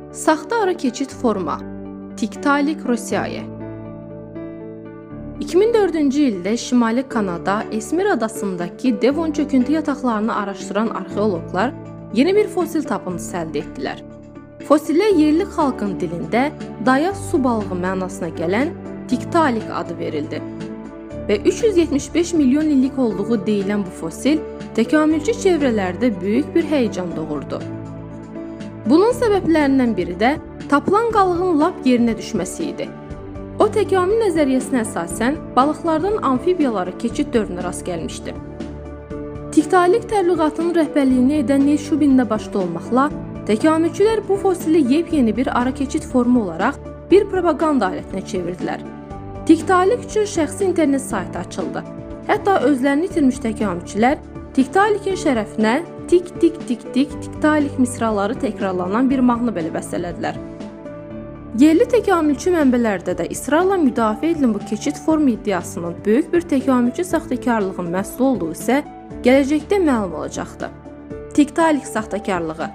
Saxta ara keçid forma Tiktaalik Rossiya. 2004-cü ildə Şimali Kanada Esmir adasındakı Devon çöküntü yataqlarını araşdıran arxeoloqlar yeni bir fosil tapıntısı əldə etdilər. Fosilə yerli xalqın dilində daya su balığı mənasına gələn Tiktaalik adı verildi. Və 375 milyon illik olduğu deyilən bu fosil təkamülçü çevrələrdə böyük bir həyəcan doğurdu. Bunun səbəblərindən biri də tapılan qalığın lap yerinə düşməsi idi. O təkamül nəzəriyyəsinə əsasən balıqlardan amfibiyalara keçid dövrünə rast gəlmişdi. Tiktaalik təbliğatının rəhbərliyini edən Neil Shubin də başda olmaqla təkamülçülər bu fosili yepyeni bir ara keçid formu olaraq bir propaganda alətinə çevirdilər. Tiktaalik üçün şəxsi internet saytı açıldı. Hətta özlərini itirmiş təkamülçülər Tiktaalikin şərəfinə tik Tiktaalik misraları təkrarlanan bir mahnı belə bəstələdilər. Yerli təkamülçü mənbələrdə də israrla müdafiə edilən bu keçid formu iddiasının böyük bir təkamülçü saxtakarlığın məhsulu olduğu isə gələcəkdə məlum olacaqdı. Tiktaalik saxtakarlığı.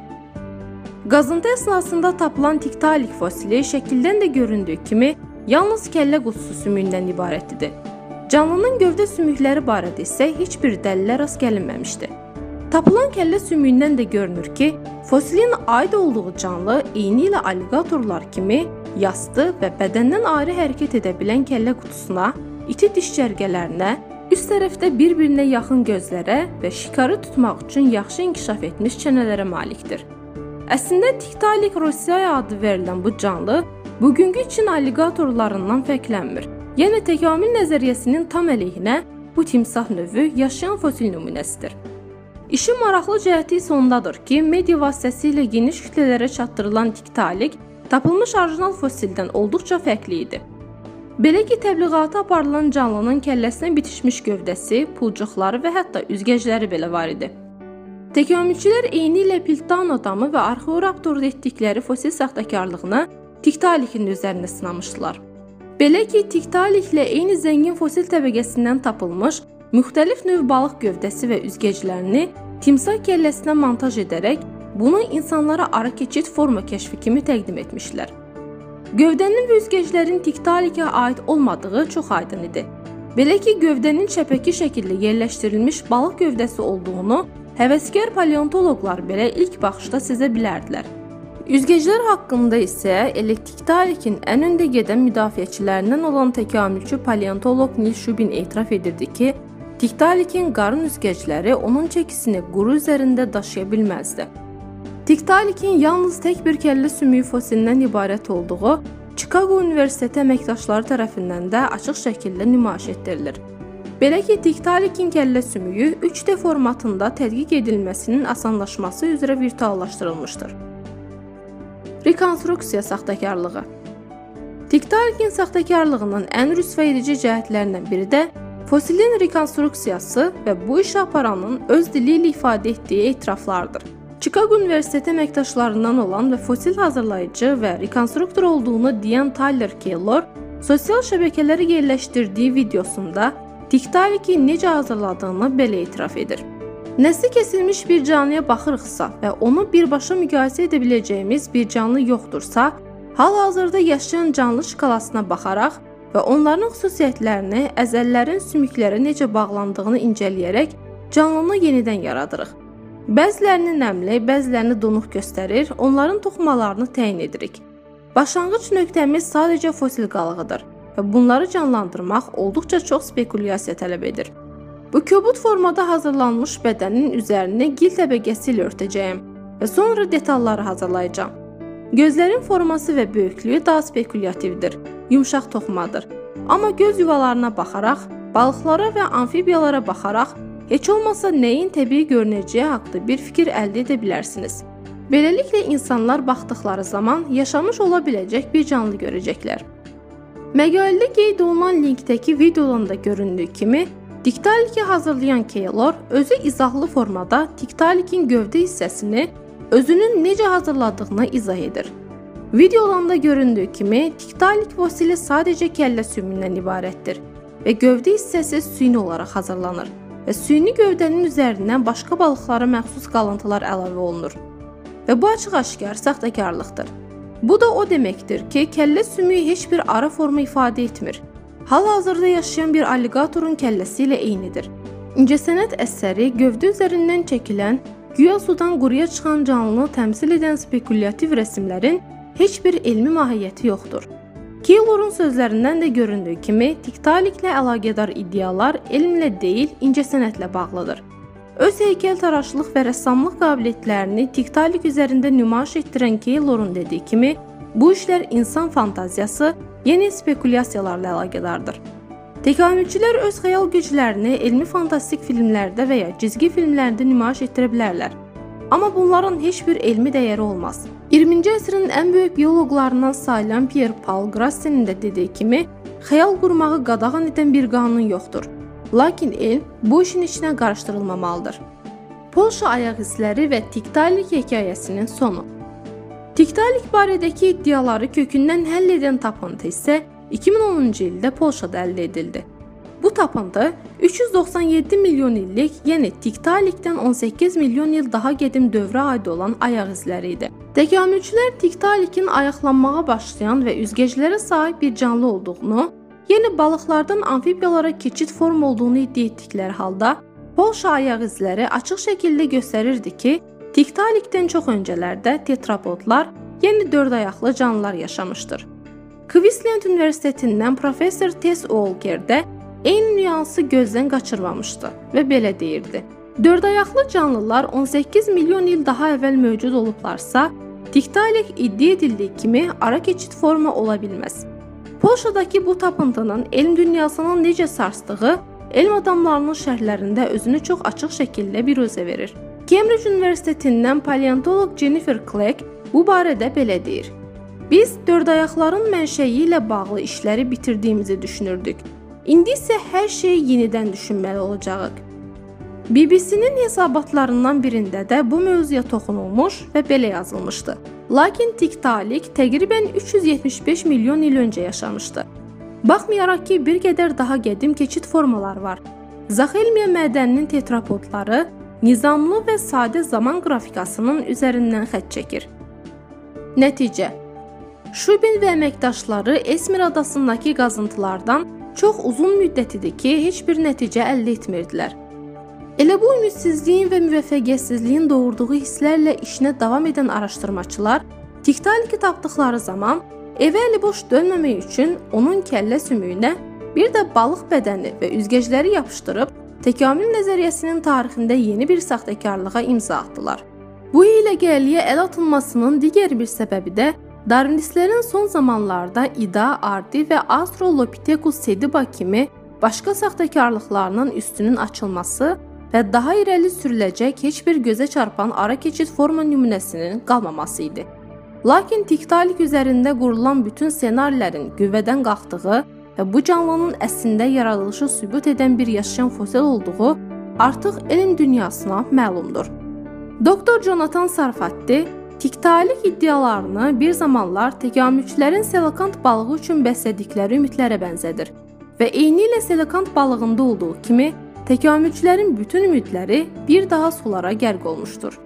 Qazıntı əsnasında tapılan Tiktaalik fosili şəkildən də göründüyü kimi yalnız kəllə qutusu sümüyündən ibarət idi. Canlının gövdə sümükləri barədə isə heç bir dəlillə rast gəlinməmişdi. Tapılan kəllə sümüyündən də görünür ki, fosilin aid olduğu canlı eynilə alligatorlar kimi yastı və bədəndən ayrı hərəkət edə bilən kəllə qutusuna, iti diş cərgələrinə, üst tərəfdə bir-birinə yaxın gözlərə və şikarı tutmaq üçün yaxşı inkişaf etmiş çənələrə malikdir. Əslində Tiktaalik Rossiya adı verilən bu canlı bugünkü Çin alligatorlarından fərqlənmir. Yəni təkamül nəzəriyyəsinin tam əleyhinə bu timsah növü yaşayan fosil nümunəsidir. İşin maraqlı cəhəti isə ondadır ki, media vasitəsilə geniş kütlələrə çatdırılan Tiktaalik tapılmış orijinal fosildən olduqca fərqli idi. Belə ki, təbliğata aparılan canlının kəlləsinə bitişmiş gövdəsi, pulcuqları və hətta üzgəcləri belə var idi. Təkamülçülər eynilə Piltdown adamı və arxeoraptorda etdikləri fosil saxtakarlığını Tiktaalikin üzərində sınamışdılar. Belə ki, Tiktaaliklə eyni zəngin fosil təbəqəsindən tapılmış müxtəlif növ balıq gövdəsi və üzgəclərini timsah kəlləsinə montaj edərək bunu insanlara ara keçid forma kəşfi kimi təqdim etmişlər. Gövdənin və üzgəclərin Tiktaalikə aid olmadığı çox aydın idi. Belə ki, gövdənin çəpəki şəkildə yerləşdirilmiş balıq gövdəsi olduğunu həvəskar paleontoloqlar belə ilk baxışda sezə bilərdilər. Üzgəclər haqqında isə Tiktaalikin ən öndə gedən müdafiəçilərindən olan təkamülçü paleontoloq Neil Shubin etiraf edirdi ki, Tiktaalikin qarın üzgəcləri onun çəkisini quru üzərində daşıya bilməzdi. Tiktaalikin yalnız tək bir kəllə sümüyü fosilindən ibarət olduğu Chicago Universiteti əməkdaşları tərəfindən də açıq şəkildə nümayiş etdirilir. Belə ki, Tiktaalikin kəllə sümüyü 3D formatında tədqiq edilməsinin asanlaşması üzrə virtuallaşdırılmışdır. Rekonstruksiya saxtakarlığı. Tiktaalikin saxtakarlığının ən rüsvayedici cəhətlərindən biri də fosilin rekonstruksiyası və bu işi aparanın öz dili ilə ifadə etdiyi etiraflardır. Chicago Universiteti əməkdaşlarından olan və fosil hazırlayıcı və rekonstruktor olduğunu deyən Tyler Keylor sosial şəbəkələrə yerləşdirdiyi videosunda Tiktaaliki necə hazırladığını belə etiraf edir. Nəsli kəsilmiş bir canlıya baxırıqsa və onu birbaşa müqayisə edə biləcəyimiz bir canlı yoxdursa, hal-hazırda yaşayan canlı şkalasına baxaraq və onların xüsusiyyətlərini, əzəllərin sümüklərə necə bağlandığını incələyərək canlını yenidən yaradırıq. Bəzilərini nəmli, bəzilərini donuq göstərir, onların toxumalarını təyin edirik. Başlanğıc nöqtəmiz sadəcə fosil qalığıdır və bunları canlandırmaq olduqca çox spekulyasiya tələb edir. Bu kobud formada hazırlanmış bədənin üzərini gil təbəqəsi ilə örtəcəyəm və sonra detalları hazırlayacağam. Gözlərin forması və böyüklüyü daha spekulyativdir, yumşaq toxumadır. Amma göz yuvalarına baxaraq, balıqlara və amfibiyalara baxaraq, heç olmasa nəyin təbii görünəcəyi haqqında bir fikir əldə edə bilərsiniz. Beləliklə insanlar baxdıqları zaman yaşamış ola biləcək bir canlı görəcəklər. Məqalədə qeyd olunan linkdəki videodan da göründüyü kimi, Tiktaaliki hazırlayan Keylor özü izahlı formada Tiktaalikin gövdə hissəsini özünün necə hazırladığını izah edir. Videoda göründüyü kimi Tiktaalik fosili sadəcə kəllə sümüyündən ibarətdir və gövdə hissəsi süni olaraq hazırlanır və süni gövdənin üzərindən başqa balıqlara məxsus qalıntılar əlavə olunur. Və bu açıq-aşkar saxtakarlıqdır. Bu da o deməkdir ki, kəllə sümüyü heç bir ara forma ifadə etmir. Hal-hazırda yaşayan bir alligatorun kəlləsi ilə eynidir. İncəsənət əsəri gövdə üzərindən çəkilən, güya sudan quruya çıxan canlını təmsil edən spekulyativ rəsmlərin heç bir elmi mahiyyəti yoxdur. Keylorun sözlərindən də göründüyü kimi, tiktaliklə əlaqədar iddialar elmlə deyil, incəsənətlə bağlıdır. Öz heykəltaraşlıq və rəssamlıq qabiliyyətlərini tiktalik üzərində nümayiş etdirən Keylorun dediyi kimi, bu işlər insan fantaziyası, yeni spekulyasiyalarla əlaqədardır. Təkamülçülər öz xəyal güclərini elmi fantastik filmlərdə və ya cizgi filmlərdə nümayiş etdirə bilərlər. Amma bunların heç bir elmi dəyəri olmaz. 20-ci əsrin ən böyük bioloqlarından sayılan Pierre Paul Grassenin də dediyi kimi, xəyal qurmağı qadağan edən bir qanun yoxdur. Lakin elm bu işin içinə qarışdırılmamalıdır. Polşa ayaq izləri və tiktalik hekayəsinin sonu. Tiktalik barədəki iddiaları kökündən həll edən tapıntı isə 2010-cu ildə Polşada əldə edildi. Bu tapıntı 397 milyon illik, yəni tiktalikdən 18 milyon il daha qədim dövrə aid olan ayaq izləri idi. Təkamülçülər tiktalikin ayaqlanmağa başlayan və üzgəclərə sahib bir canlı olduğunu, yəni balıqlardan amfibiyalara keçid form olduğunu iddia etdikləri halda, Polşa ayaq izləri açıq şəkildə göstərirdi ki, tiktalikdən çox öncələrdə tetrapodlar, yəni dörd ayaqlı canlılar yaşamışdır. Queensland Universitetindən professor Tess Walker də eyni nüansı gözdən qaçırmamışdı və belə deyirdi. Dörd ayaqlı canlılar 18 milyon il daha əvvəl mövcud olublarsa, tiktalik iddia edildiyi kimi ara keçid forma ola bilməz. Polşadakı bu tapıntının elm dünyasının necə sarsdığı, elm adamlarının şərhlərində özünü çox açıq şəkildə biruzə verir. Cambridge Universitetindən paleontoloq Jennifer Clegg bu barədə belə deyir. Biz dörd ayaqların mənşəyi ilə bağlı işləri bitirdiyimizi düşünürdük. İndi isə hər şeyi yenidən düşünməli olacağıq. BBC-nin hesabatlarından birində də bu mövzuya toxunulmuş və belə yazılmışdı. Lakin tiktalik təqribən 375 milyon il öncə yaşamışdı. Baxmayaraq ki, bir qədər daha qədim keçid formaları var. Zaxelmiya mədəninin tetrapodları nizamlı və sadə zaman qrafikasının üzərindən xətt çəkir. Nəticə: Şubin və əməkdaşları Esmir adasındakı qazıntılardan çox uzun müddətidir ki, heç bir nəticə əldə etmirdilər. Elə bu ümidsizliyin və müvəffəqiyyətsizliyin doğurduğu hisslərlə işinə davam edən araşdırmaçılar tiktaliki tapdıqları zaman evə əli boş dönməmək üçün onun kəllə sümüyünə bir də balıq bədəni və üzgəcləri yapışdırıb təkamül nəzəriyyəsinin tarixində yeni bir saxtakarlığa imza atdılar. Bu hiyləgərliyə əl atılmasının digər bir səbəbi də Darwinistlərin son zamanlarda İda, Ardi və Australopithecus sediba kimi başqa saxtakarlıqlarının üstünün açılması və daha irəli sürüləcək heç bir gözə çarpan ara keçid forma nümunəsinin qalmaması idi. Lakin tiktalik üzərində qurulan bütün ssenarilərin qüvvədən qalxdığı və bu canlının əslində yaradılışı sübut edən bir yaşayan fosil olduğu artıq elm dünyasına məlumdur. Dr. Jonathan Sarfatti tiktalik iddialarını bir zamanlar təkamülçülərin selakant balığı üçün bəslədikləri ümidlərə bənzədir və eynilə selakant balığında olduğu kimi təkamülçülərin bütün ümidləri bir daha sulara qərq olmuşdur.